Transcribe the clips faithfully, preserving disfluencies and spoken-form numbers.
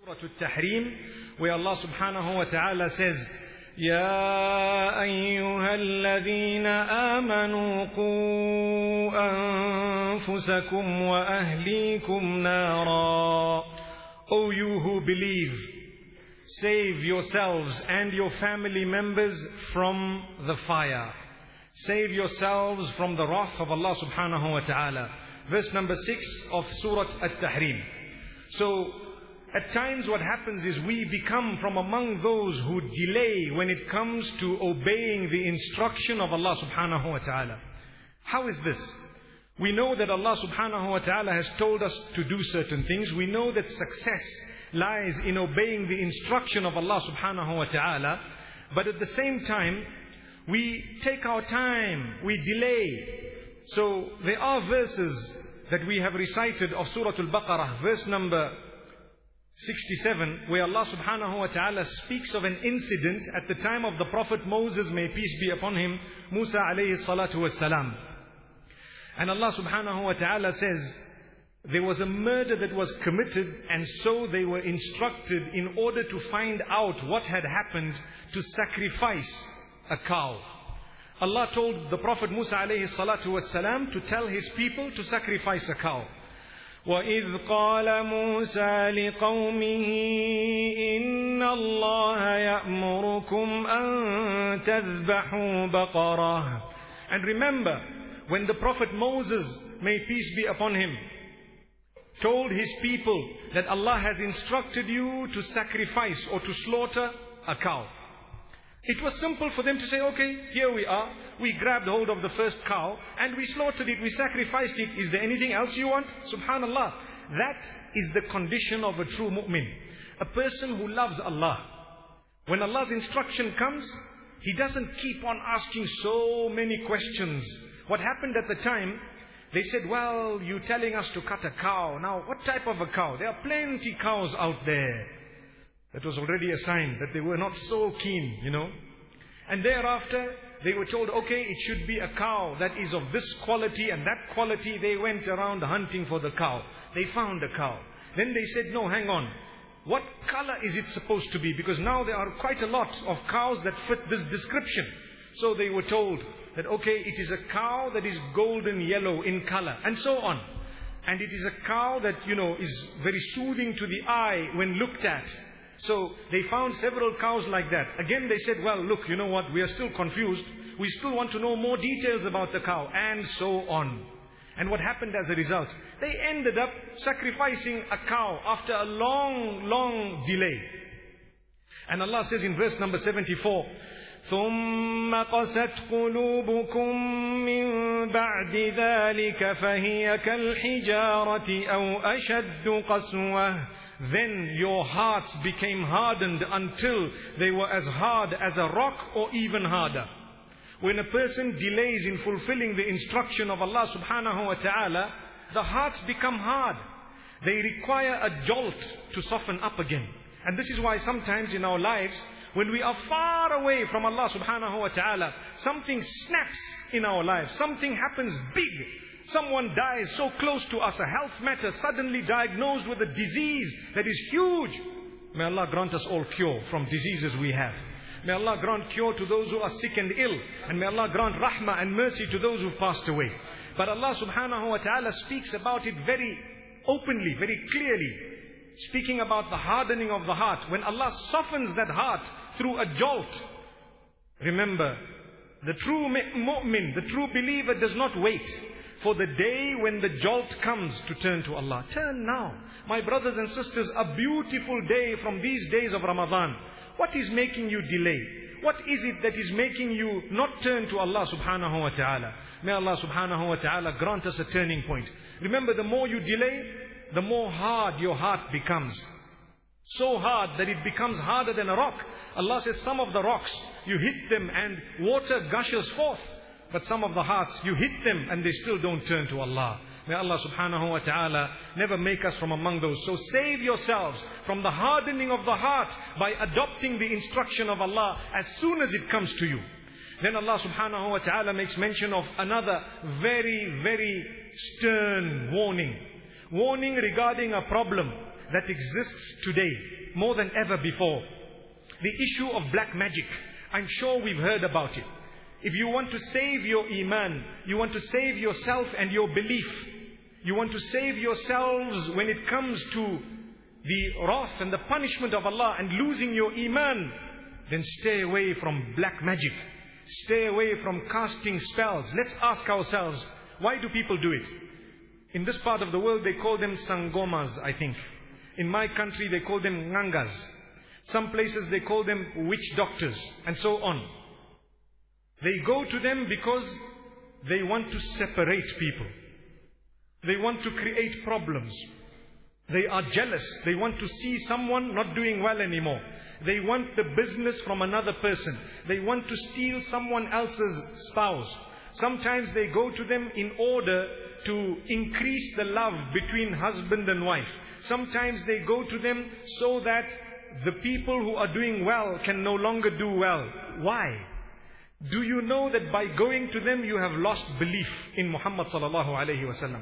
Surah Al-Tahrim, where Allah subhanahu wa ta'ala says, يا أيها الذين آمنوا قوا أنفسكم وأهليكم نارا. O you who believe, save yourselves and your family members from the fire. Save yourselves from the wrath of Allah subhanahu wa ta'ala. Verse number six of Surah Al-Tahrim. So, at times what happens is we become from among those who delay when it comes to obeying the instruction of Allah subhanahu wa ta'ala. How is this? We know that Allah subhanahu wa ta'ala has told us to do certain things. We know that success lies in obeying the instruction of Allah subhanahu wa ta'ala. But at the same time, we take our time, we delay. So there are verses that we have recited of Surah Al-Baqarah, verse number sixty-seven, where Allah subhanahu wa ta'ala speaks of an incident at the time of the Prophet Moses, may peace be upon him, Musa alayhi salatu was salam. And Allah subhanahu wa ta'ala says, there was a murder that was committed, and so they were instructed in order to find out what had happened to sacrifice a cow. Allah told the Prophet Musa alayhi salatu was salam to tell his people to sacrifice a cow. وَإِذْ قَالَ مُوسَى لِقَوْمِهِ إِنَّ اللَّهَ يَأْمُرُكُمْ أَن تَذْبَحُوا بَقَرَةً. And remember, when the Prophet Moses, may peace be upon him, told his people that Allah has instructed you to sacrifice or to slaughter a cow. It was simple for them to say, okay, here we are. We grabbed hold of the first cow and we slaughtered it, we sacrificed it. Is there anything else you want? Subhanallah. That is the condition of a true mu'min. A person who loves Allah. When Allah's instruction comes, he doesn't keep on asking so many questions. What happened at the time, they said, well, you're telling us to cut a cow. Now, what type of a cow? There are plenty cows out there. That was already a sign that they were not so keen, you know. And thereafter, they were told, okay, it should be a cow that is of this quality and that quality. They went around hunting for the cow. They found a cow. Then they said, no, hang on. What color is it supposed to be? Because now there are quite a lot of cows that fit this description. So they were told that, okay, it is a cow that is golden yellow in color, and so on. And it is a cow that, you know, is very soothing to the eye when looked at. So they found several cows like that. Again they said, well, look, you know what, we are still confused. We still want to know more details about the cow, and so on. And what happened as a result? They ended up sacrificing a cow after a long, long delay. And Allah says in verse number seventy-four, ثُمَّ قَسَتْ قُلُوبُكُم مِّن بَعْدِ ذَلِكَ فَهِيَ كَالْحِجَارَةِ أَوْ أَشَدُّ قَسْوَةً. Then your hearts became hardened until they were as hard as a rock or even harder. When a person delays in fulfilling the instruction of Allah subhanahu wa ta'ala, the hearts become hard. They require a jolt to soften up again. And this is why sometimes in our lives, when we are far away from Allah subhanahu wa ta'ala, something snaps in our lives. Something happens big. Someone dies so close to us, a health matter, suddenly diagnosed with a disease that is huge. May Allah grant us all cure from diseases we have. May Allah grant cure to those who are sick and ill. And may Allah grant rahmah and mercy to those who have passed away. But Allah subhanahu wa ta'ala speaks about it very openly, very clearly. Speaking about the hardening of the heart. When Allah softens that heart through a jolt. Remember, the true mu'min, the true believer does not wait for the day when the jolt comes to turn to Allah. Turn now. My brothers and sisters, a beautiful day from these days of Ramadan. What is making you delay? What is it that is making you not turn to Allah subhanahu wa ta'ala? May Allah subhanahu wa ta'ala grant us a turning point. Remember, the more you delay, the more hard your heart becomes. So hard that it becomes harder than a rock. Allah says some of the rocks, you hit them and water gushes forth. But some of the hearts, you hit them and they still don't turn to Allah. May Allah subhanahu wa ta'ala never make us from among those. So save yourselves from the hardening of the heart by adopting the instruction of Allah as soon as it comes to you. Then Allah subhanahu wa ta'ala makes mention of another very, very stern warning. Warning regarding a problem that exists today more than ever before. The issue of black magic. I'm sure we've heard about it. If you want to save your iman, you want to save yourself and your belief, you want to save yourselves when it comes to the wrath and the punishment of Allah and losing your iman, then stay away from black magic. Stay away from casting spells. Let's ask ourselves, why do people do it? In this part of the world they call them sangomas, I think. In my country they call them ngangas. Some places they call them witch doctors, and so on. They go to them because they want to separate people. They want to create problems. They are jealous. They want to see someone not doing well anymore. They want the business from another person. They want to steal someone else's spouse. Sometimes they go to them in order to increase the love between husband and wife. Sometimes they go to them so that the people who are doing well can no longer do well. Why? Do you know that by going to them you have lost belief in Muhammad sallallahu alayhi wa sallam?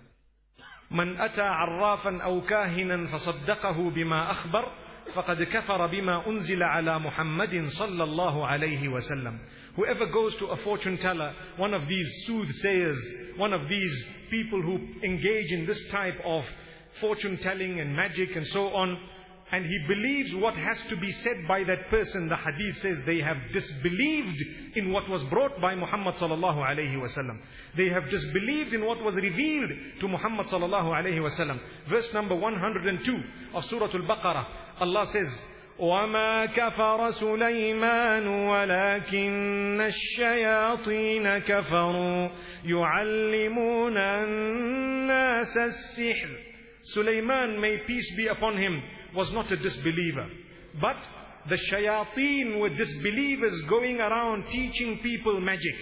من أتى عرافا أو كاهنا فصدقه بما أخبر فقد كفر بما أنزل على محمد صلى الله عليه وسلم. Whoever goes to a fortune teller, one of these soothsayers, one of these people who engage in this type of fortune telling and magic and so on, and he believes what has to be said by that person, the hadith says they have disbelieved in what was brought by Muhammad sallallahu alayhi wa sallam. They have disbelieved in what was revealed to Muhammad sallallahu alayhi wa sallam. Verse number one hundred two of Surah Al-Baqarah, Allah says, وَمَا كَفَرَ سُلَيْمَانُ وَلَكِنَّ الشَّيَاطِينَ كَفَرُوا يُعَلِّمُونَ النَّاسَ السِّحْرَ. Sulaiman, may peace be upon him, was not a disbeliever. But the shayateen were disbelievers going around teaching people magic.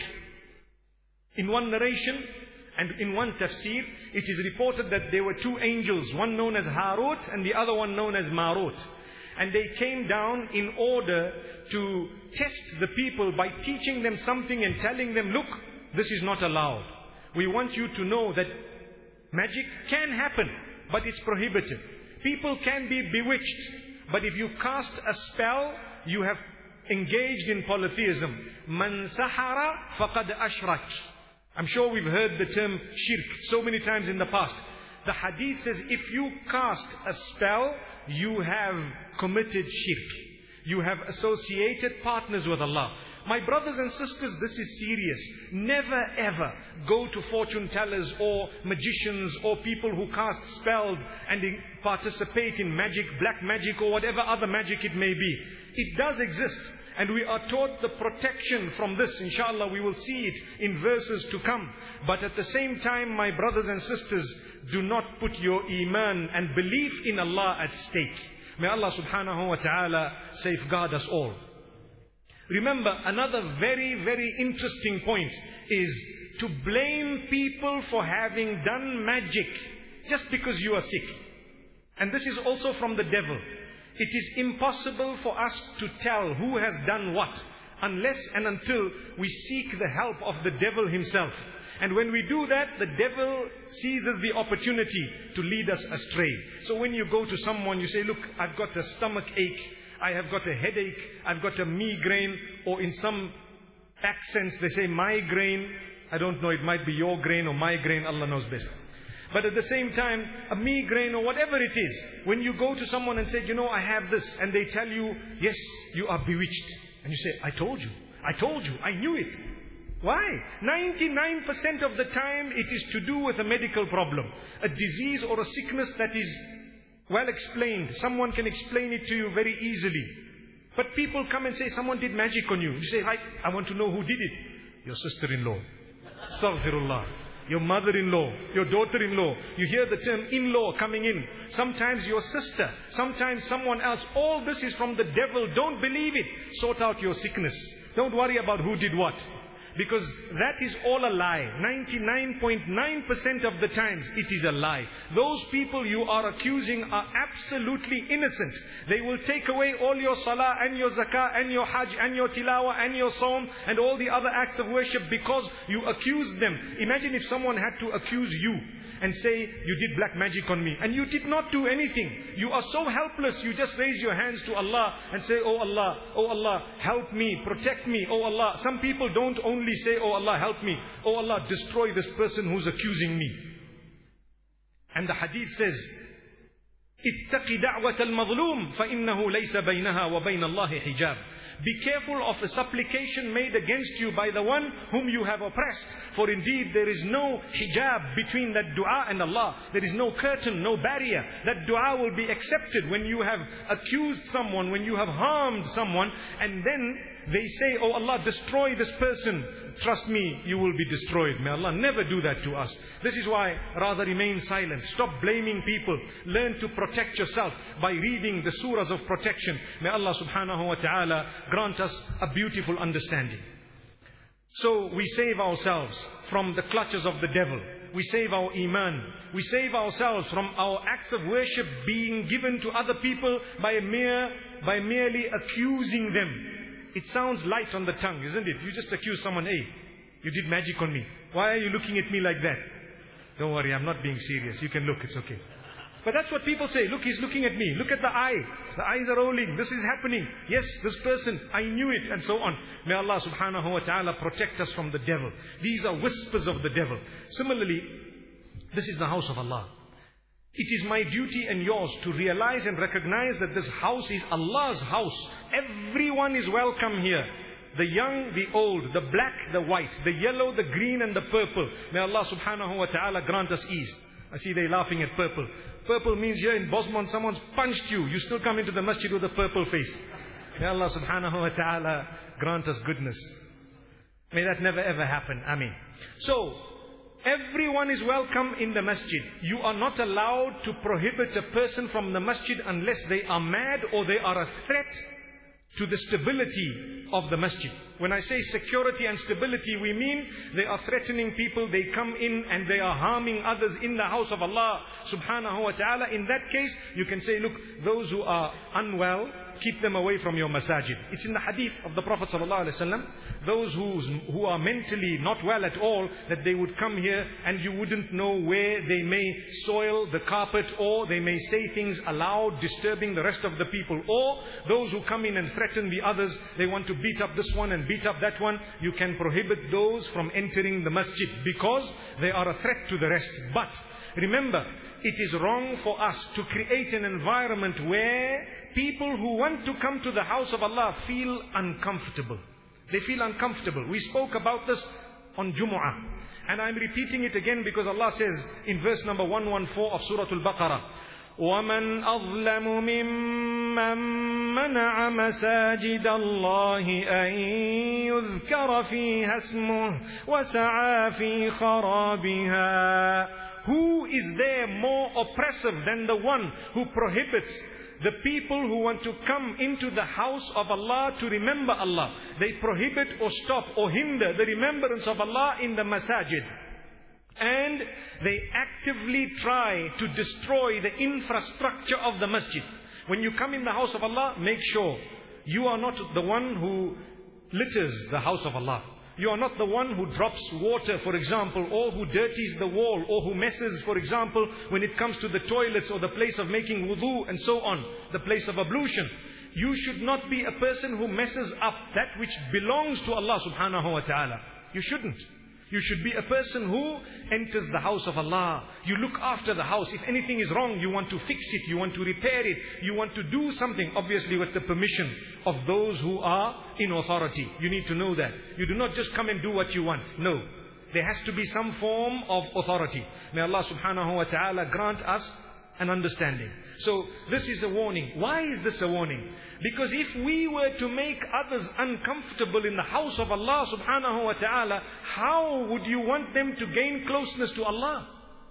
In one narration and in one tafsir, it is reported that there were two angels, one known as Harut and the other one known as Marut. And they came down in order to test the people by teaching them something and telling them, look, this is not allowed. We want you to know that magic can happen, but it's prohibited. People can be bewitched, but if you cast a spell, you have engaged in polytheism. Man sahara faqad ashrak. I'm sure we've heard the term shirk so many times in the past. The hadith says if you cast a spell, you have committed shirk. You have associated partners with Allah. My brothers and sisters, this is serious. Never ever go to fortune tellers or magicians or people who cast spells and participate in magic, black magic or whatever other magic it may be. It does exist. And we are taught the protection from this. Inshallah, we will see it in verses to come. But at the same time, my brothers and sisters, do not put your iman and belief in Allah at stake. May Allah subhanahu wa ta'ala safeguard us all. Remember, another very, very interesting point is to blame people for having done magic just because you are sick. And this is also from the devil. It is impossible for us to tell who has done what unless and until we seek the help of the devil himself. And when we do that, the devil seizes the opportunity to lead us astray. So when you go to someone, you say, look, I've got a stomach ache, I have got a headache, I've got a migraine, or in some accents they say migraine. I don't know, it might be your grain or my grain, Allah knows best. But at the same time, a migraine or whatever it is, when you go to someone and say, you know, I have this, and they tell you, yes, you are bewitched. And you say, I told you, I told you, I knew it. Why? ninety-nine percent of the time it is to do with a medical problem, a disease or a sickness that is well explained. Someone can explain it to you very easily. But people come and say, someone did magic on you. You say, I, I want to know who did it. Your sister-in-law. Astaghfirullah. Your mother-in-law, your daughter-in-law. You hear the term in-law coming in. Sometimes your sister, sometimes someone else. All this is from the devil. Don't believe it. Sort out your sickness. Don't worry about who did what. Because that is all a lie. ninety-nine point nine percent of the times it is a lie. Those people you are accusing are absolutely innocent. They will take away all your salah and your zakah and your hajj and your tilawah and your saum and all the other acts of worship because you accused them. Imagine if someone had to accuse you and say, you did black magic on me. And you did not do anything. You are so helpless, you just raise your hands to Allah and say, oh Allah, oh Allah, help me, protect me, oh Allah. Some people don't only say, oh Allah, help me, oh Allah, destroy this person who's accusing me. And the hadith says, اتق دعوة المظلوم فإنه ليس بينها وبين الله حجاب. Be careful of the supplication made against you by the one whom you have oppressed. For indeed there is no hijab between that dua and Allah. There is no curtain, no barrier. That dua will be accepted when you have accused someone, when you have harmed someone, and then they say, oh Allah, destroy this person. Trust me, you will be destroyed. May Allah never do that to us. This is why rather remain silent. Stop blaming people. Learn to protect yourself by reading the surahs of protection. May Allah subhanahu wa ta'ala grant us a beautiful understanding. So we save ourselves from the clutches of the devil. We save our iman. We save ourselves from our acts of worship being given to other people by mere, by merely accusing them. It sounds light on the tongue, isn't it? You just accuse someone, hey, you did magic on me. Why are you looking at me like that? Don't worry, I'm not being serious. You can look, it's okay. But that's what people say. Look, he's looking at me. Look at the eye. The eyes are rolling. This is happening. Yes, this person, I knew it, and so on. May Allah subhanahu wa ta'ala protect us from the devil. These are whispers of the devil. Similarly, this is the house of Allah. It is my duty and yours to realize and recognize that this house is Allah's house. Everyone is welcome here. The young, the old, the black, the white, the yellow, the green and the purple. May Allah subhanahu wa ta'ala grant us ease. I see they laughing at purple. Purple means here in Bosmont someone's punched you. You still come into the masjid with a purple face. May Allah subhanahu wa ta'ala grant us goodness. May that never ever happen. Ameen. So, everyone is welcome in the masjid. You are not allowed to prohibit a person from the masjid unless they are mad or they are a threat to the stability of the masjid. When I say security and stability, we mean they are threatening people, they come in and they are harming others in the house of Allah subhanahu wa ta'ala. In that case, you can say, look, those who are unwell, keep them away from your masajid. It's in the hadith of the Prophet sallallahu alaihi wasallam, those who's, who are mentally not well at all, that they would come here and you wouldn't know where they may soil the carpet, or they may say things aloud, disturbing the rest of the people. Or those who come in and threaten the others, they want to beat up this one and beat up that one. You can prohibit those from entering the masjid because they are a threat to the rest. But remember, it is wrong for us to create an environment where people who want to come to the house of Allah feel uncomfortable. They feel uncomfortable. We spoke about this on Jumu'ah. And I'm repeating it again because Allah says in verse number one fourteen of Surah Al-Baqarah, وَمَنْ أَظْلَمُ مِمَّنْ مَنَعَ مَسَاجِدَ اللَّهِ أَنْ يُذْكَرَ فِيهَا اسْمُهُ وَسَعَى فِي خَرَابِهَا. Who is there more oppressive than the one who prohibits the people who want to come into the house of Allah to remember Allah? They prohibit or stop or hinder the remembrance of Allah in the masajid. And they actively try to destroy the infrastructure of the masjid. When you come in the house of Allah, make sure you are not the one who litters the house of Allah. You are not the one who drops water, for example, or who dirties the wall, or who messes, for example, when it comes to the toilets or the place of making wudu and so on, the place of ablution. You should not be a person who messes up that which belongs to Allah subhanahu wa ta'ala. You shouldn't. You should be a person who enters the house of Allah. You look after the house. If anything is wrong, you want to fix it. You want to repair it. You want to do something, obviously with the permission of those who are in authority. You need to know that. You do not just come and do what you want. No. There has to be some form of authority. May Allah subhanahu wa ta'ala grant us an understanding. So this is a warning. Why is this a warning? Because if we were to make others uncomfortable in the house of Allah subhanahu wa ta'ala, how would you want them to gain closeness to Allah?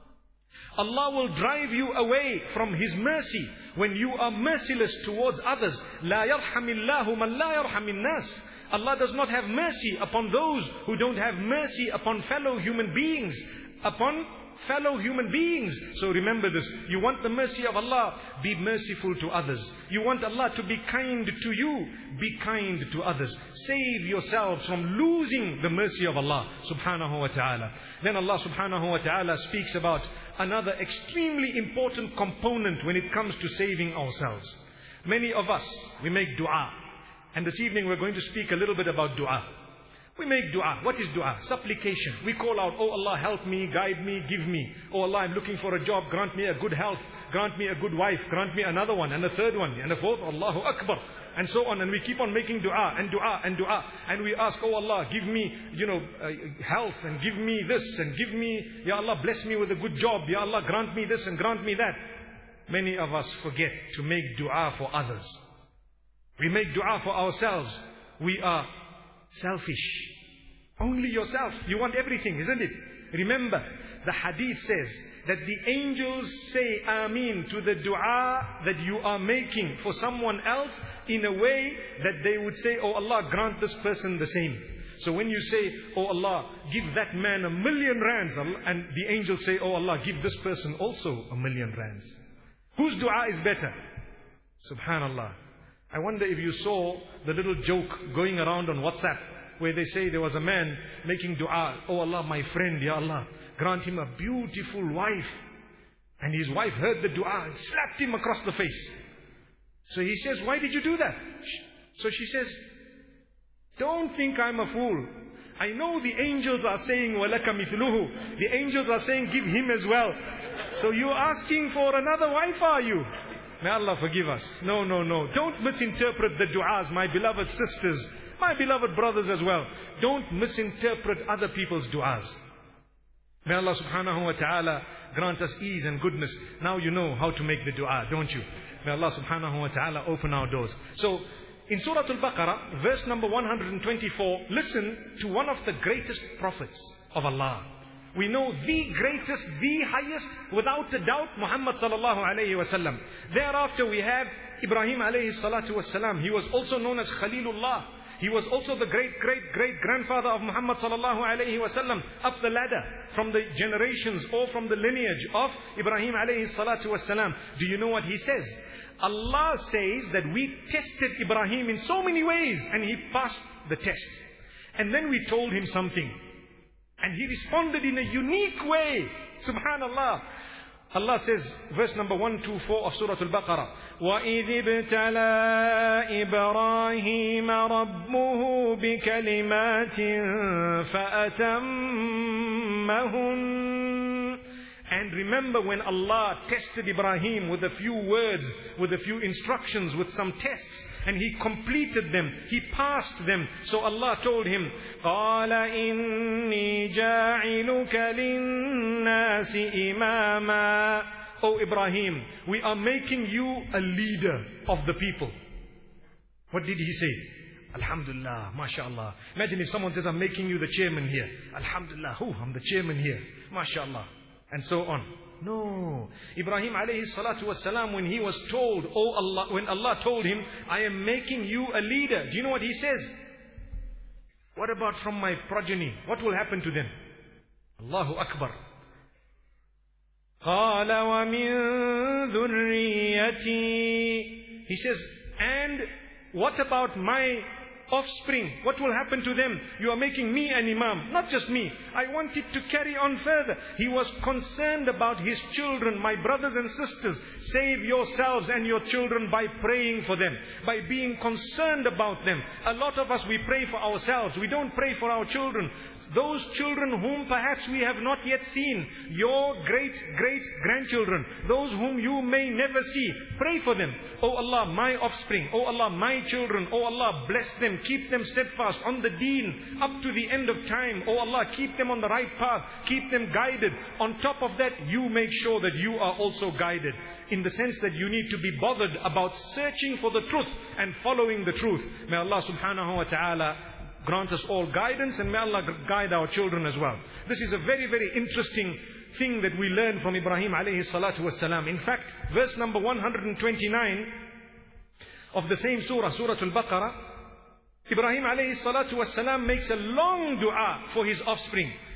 Allah will drive you away from His mercy when you are merciless towards others. لا يرحم الله من لا يرحم الناس. Allah does not have mercy upon those who don't have mercy upon fellow human beings, upon fellow human beings. So remember this. You want the mercy of Allah, be merciful to others. You want Allah to be kind to you, be kind to others. Save yourselves from losing the mercy of Allah subhanahu wa ta'ala. Then Allah subhanahu wa ta'ala speaks about another extremely important component when it comes to saving ourselves. Many of us, we make dua. And this evening we're going to speak a little bit about dua. We make dua. What is dua? Supplication. We call out, oh Allah, help me, guide me, give me. Oh Allah, I'm looking for a job, grant me a good health, grant me a good wife, grant me another one, and a third one, and a fourth, Allahu Akbar. And so on, and we keep on making dua, and dua, and dua. And we ask, oh Allah, give me, you know, uh, health, and give me this, and give me, Ya Allah, bless me with a good job. Ya Allah, grant me this, and grant me that. Many of us forget to make dua for others. We make dua for ourselves. We are selfish. Only yourself. You want everything, isn't it? Remember, the hadith says that the angels say Ameen to the dua that you are making for someone else in a way that they would say, oh Allah, grant this person the same. So when you say, oh Allah, give that man a million rands, and the angels say, oh Allah, give this person also a million rands. Whose dua is better? Subhanallah. I wonder if you saw the little joke going around on WhatsApp, where they say there was a man making dua, oh Allah, my friend, Ya Allah, grant him a beautiful wife. And his wife heard the dua and slapped him across the face. So he says, why did you do that? So she says, don't think I'm a fool. I know the angels are saying, وَلَكَ مِثْلُهُ. The angels are saying, give him as well. So you're asking for another wife, are you? May Allah forgive us. No, no, no. Don't misinterpret the du'as, my beloved sisters, my beloved brothers as well. Don't misinterpret other people's du'as. May Allah subhanahu wa ta'ala grant us ease and goodness. Now you know how to make the du'a, don't you? May Allah subhanahu wa ta'ala open our doors. So, in Surah Al-Baqarah, verse number one hundred twenty-four, listen to one of the greatest prophets of Allah. We know the greatest, the highest, without a doubt, Muhammad sallallahu alayhi wa sallam. Thereafter we have Ibrahim alayhi salatu wa salam. He was also known as Khalilullah. He was also the great, great, great grandfather of Muhammad sallallahu alayhi wa sallam, up the ladder from the generations or from the lineage of Ibrahim alayhi salatu wa salam. Do you know what he says? Allah says that we tested Ibrahim in so many ways and he passed the test. And then we told him something. And he responded in a unique way. Subhanallah. Allah says, verse number one twenty-four of Surah Al-Baqarah, وَإِذِ ابْتَلَى إِبْرَاهِيمَ رَبُّهُ بِكَلِمَاتٍ فَأَتَمَّهُنَّ. And remember when Allah tested Ibrahim with a few words, with a few instructions, with some tests, and he completed them, he passed them. So Allah told him, قَالَ إِنِّي جَاعِلُكَ لِلنَّاسِ إِمَامًا. O Ibrahim, we are making you a leader of the people. What did he say? Alhamdulillah, mashallah. Imagine if someone says, I'm making you the chairman here. Alhamdulillah, oh, I'm the chairman here. Mashallah. And so on. No. Ibrahim alayhi salatu was salam, when he was told, oh Allah, when Allah told him, I am making you a leader. Do you know what he says? What about from my progeny? What will happen to them? Allahu Akbar. قَالَ وَمِن ذُرِّيَّتِي. He says, and what about my offspring? What will happen to them? You are making me an imam. Not just me. I want it to carry on further. He was concerned about his children. My brothers and sisters, save yourselves and your children by praying for them, by being concerned about them. A lot of us, we pray for ourselves. We don't pray for our children. Those children whom perhaps we have not yet seen, your great, great grandchildren, those whom you may never see, pray for them. Oh Allah, my offspring. Oh Allah, my children. Oh Allah, bless them. Keep them steadfast on the deen up to the end of time. Oh Allah, keep them on the right path. Keep them guided. On top of that, you make sure that you are also guided. In the sense that you need to be bothered about searching for the truth and following the truth. May Allah subhanahu wa ta'ala grant us all guidance, and may Allah guide our children as well. This is a very, very interesting thing that we learn from Ibrahim alayhi salatu wassalam. In fact, verse number one hundred twenty-nine of the same surah, Surah Al-Baqarah, Ibrahim alayhi salatu wassalam makes a long dua for his offspring.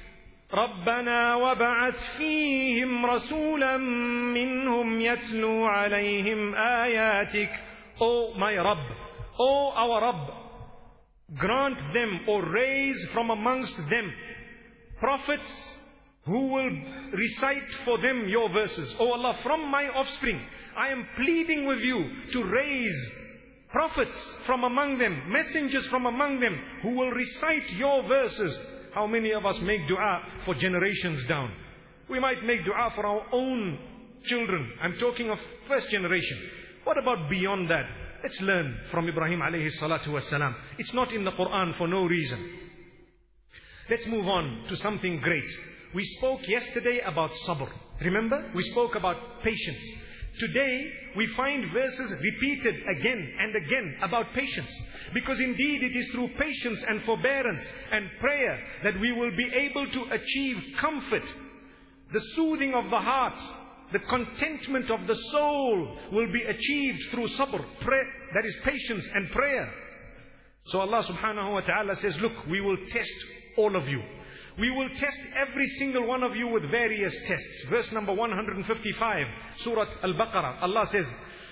رَبَّنَا وَبَعَثْ فِيهِمْ رَسُولًا مِّنْهُمْ يَتْلُو عَلَيْهِمْ آيَاتِكَ. O my Rabb, O our Rabb, grant them or raise from amongst them prophets who will recite for them your verses. O Allah, from my offspring, I am pleading with you to raise prophets from among them, messengers from among them, who will recite your verses. How many of us make dua for generations down? We might make dua for our own children. I'm talking of first generation. What about beyond that? Let's learn from Ibrahim alayhi salatu wasalam. It's not in the Quran for no reason. Let's move on to something great. We spoke yesterday about sabr. Remember? We spoke about patience. Today, we find verses repeated again and again about patience. Because indeed it is through patience and forbearance and prayer that we will be able to achieve comfort, the soothing of the heart, the contentment of the soul will be achieved through sabr, prayer, that is patience and prayer. So Allah subhanahu wa ta'ala says, look, we will test all of you. We will test every single one of you with various tests. Verse number one hundred fifty-five, Surah Al-Baqarah. Allah says,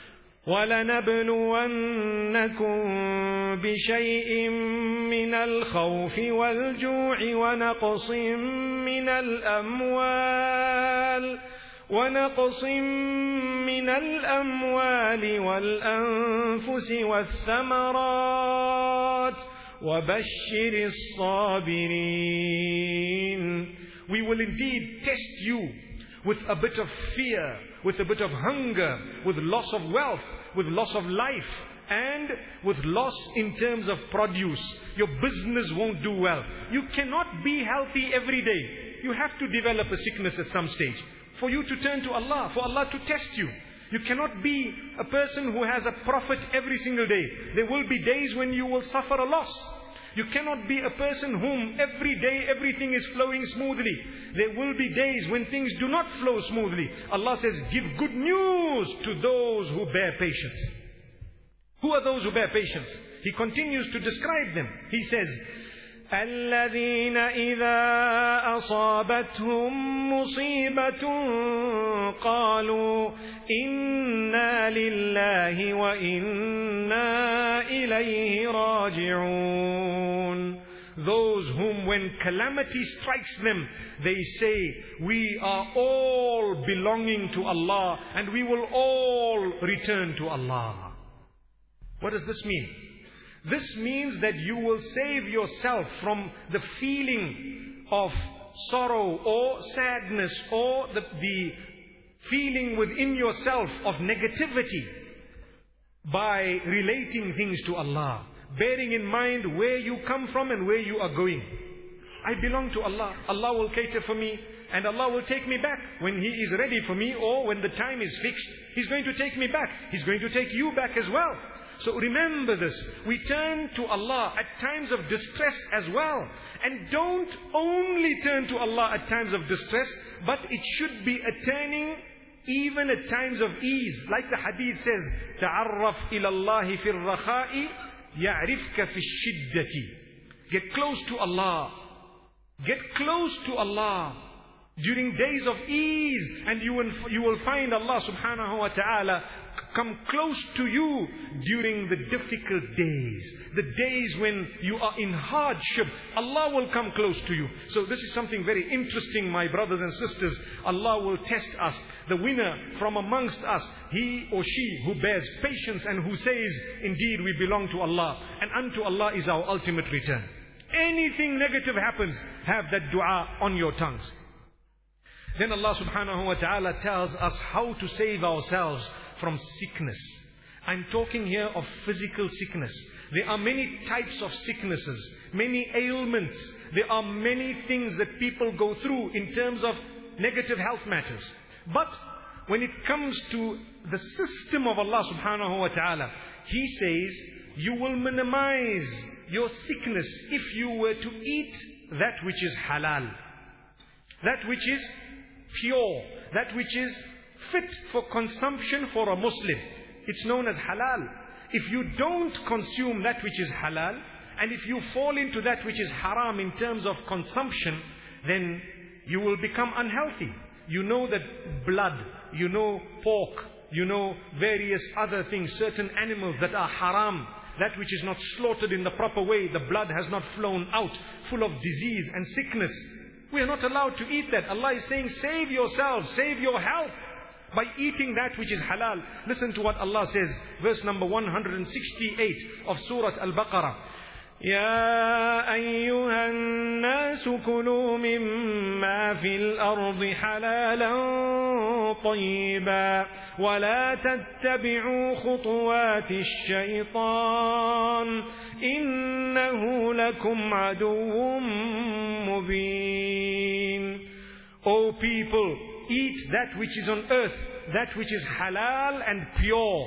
وَلَنَبْلُوَنَّكُمْ بِشَيْءٍ مِّنَ الْخَوْفِ وَالْجُوعِ وَنَقْصٍ مِّنَ الْأَمْوَالِ وَنَقْصٍ مِّنَ الْأَمْوَالِ وَالْأَنفُسِ وَالثَّمَرَاتِ وَبَشِّرِ الصَّابِرِينَ. We will indeed test you with a bit of fear, with a bit of hunger, with loss of wealth, with loss of life, and with loss in terms of produce. Your business won't do well. You cannot be healthy every day. You have to develop a sickness at some stage for you to turn to Allah, for Allah to test you. You cannot be a person who has a profit every single day. There will be days when you will suffer a loss. You cannot be a person whom every day everything is flowing smoothly. There will be days when things do not flow smoothly. Allah says, give good news to those who bear patience. Who are those who bear patience? He continues to describe them. He says, الذين إذا أصابتهم مصيبة قالوا إنا لله وإنا إليه راجعون. Those whom when calamity strikes them, they say, we are all belonging to Allah and we will all return to Allah. What does this mean? This means that you will save yourself from the feeling of sorrow or sadness or the, the feeling within yourself of negativity by relating things to Allah, bearing in mind where you come from and where you are going. I belong to Allah. Allah will cater for me and Allah will take me back when He is ready for me, or when the time is fixed. He's going to take me back. He's going to take you back as well. So remember this. We turn to Allah at times of distress as well. And don't only turn to Allah at times of distress, but it should be a turning even at times of ease. Like the hadith says, تَعَرَّفْ إِلَى اللَّهِ فِي الرَّخَاءِ يَعْرِفْكَ فِي الشِّدَّةِ. Get close to Allah. Get close to Allah during days of ease, and you will, you will find Allah subhanahu wa ta'ala come close to you during the difficult days. The days when you are in hardship, Allah will come close to you. So this is something very interesting, my brothers and sisters. Allah will test us. The winner from amongst us, he or she who bears patience and who says, indeed we belong to Allah, and unto Allah is our ultimate return. Anything negative happens, have that dua on your tongues. Then Allah subhanahu wa ta'ala tells us how to save ourselves from sickness. I'm talking here of physical sickness. There are many types of sicknesses, many ailments. There are many things that people go through in terms of negative health matters. But when it comes to the system of Allah subhanahu wa ta'ala, He says, you will minimize your sickness if you were to eat that which is halal, that which is pure, that which is fit for consumption for a Muslim. It's known as halal. If you don't consume that which is halal, and if you fall into that which is haram in terms of consumption, then you will become unhealthy. You know that blood, you know pork, you know various other things, certain animals that are haram, that which is not slaughtered in the proper way, the blood has not flown out, full of disease and sickness. We are not allowed to eat that. Allah is saying, save yourselves, save your health by eating that which is halal. Listen to what Allah says, verse number one hundred sixty-eight of Surah Al-Baqarah. يا أيها الناس كلوا مما في الأرض حلالا طيبا ولا تتبعوا خطوات الشيطان إنه لكم عدو مبين. O people, eat that which is on earth, that which is halal and pure.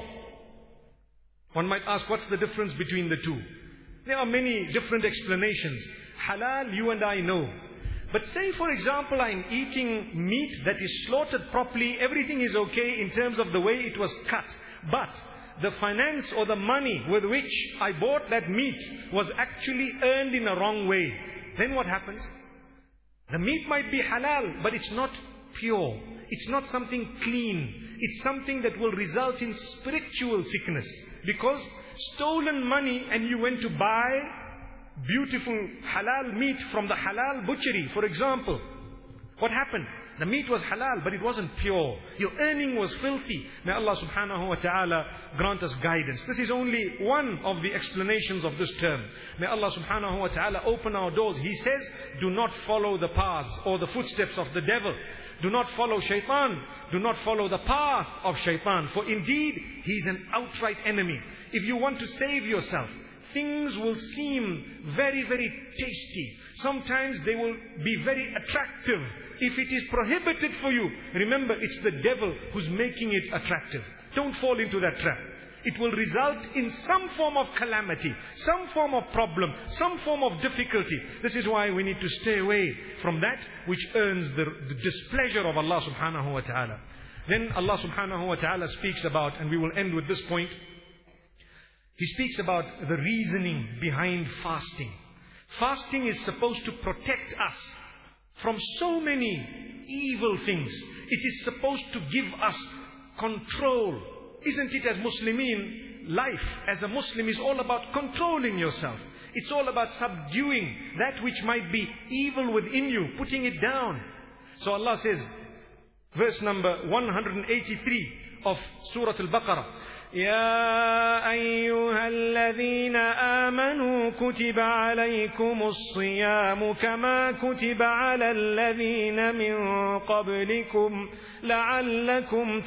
One might ask, what's the difference between the two? There are many different explanations. Halal, you and I know. But say, for example, I'm eating meat that is slaughtered properly. Everything is okay in terms of the way it was cut. But the finance or the money with which I bought that meat was actually earned in a wrong way. Then what happens? The meat might be halal, but it's not pure. It's not something clean. It's something that will result in spiritual sickness. Because stolen money and you went to buy beautiful halal meat from the halal butchery, for example. What happened? The meat was halal, but it wasn't pure. Your earning was filthy. May Allah subhanahu wa ta'ala grant us guidance. This is only one of the explanations of this term. May Allah subhanahu wa ta'ala open our doors. He says, do not follow the paths or the footsteps of the devil. Do not follow shaitan. Do not follow the path of shaitan. For indeed, he's an outright enemy. If you want to save yourself, things will seem very, very tasty. Sometimes they will be very attractive. If it is prohibited for you, remember it's the devil who's making it attractive. Don't fall into that trap. It will result in some form of calamity, some form of problem, some form of difficulty. This is why we need to stay away from that which earns the, the displeasure of Allah subhanahu wa ta'ala. Then Allah subhanahu wa ta'ala speaks about, and we will end with this point, He speaks about the reasoning behind fasting. Fasting is supposed to protect us from so many evil things. It is supposed to give us control. Isn't it, as Muslimin, life as a Muslim is all about controlling yourself. It's all about subduing that which might be evil within you, putting it down. So Allah says, verse number one hundred eighty-three of Surah Al-Baqarah, يا أيها الذين آمنوا كتب عليكم الصيام كما كتب على الذين من قبلكم لعلكم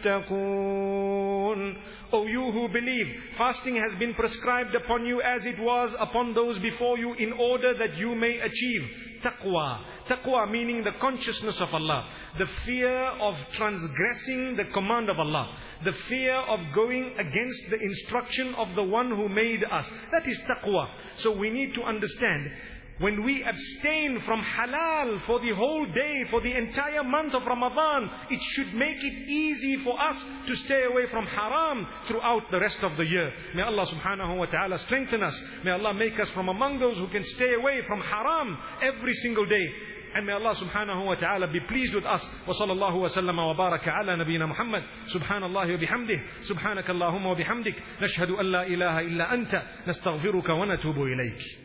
تتقون. O you who believe, fasting has been prescribed upon you as it was upon those before you, in order that you may achieve taqwa. Taqwa meaning the consciousness of Allah, the fear of transgressing the command of Allah, the fear of going against the instruction of the one who made us. That is taqwa. So we need to understand, when we abstain from halal for the whole day, for the entire month of Ramadan, it should make it easy for us to stay away from haram throughout the rest of the year. May Allah subhanahu wa ta'ala strengthen us. May Allah make us from among those who can stay away from haram every single day. And may Allah subhanahu wa ta'ala be pleased with us. Wa sallallahu wa sallama wa baraka ala nabiyyina Muhammad. Subhanallah wa bihamdih. Subhanakallahumma wa bihamdik. Nashhadu an la ilaha illa anta. Nastaghfiruka wa natubu ilayk.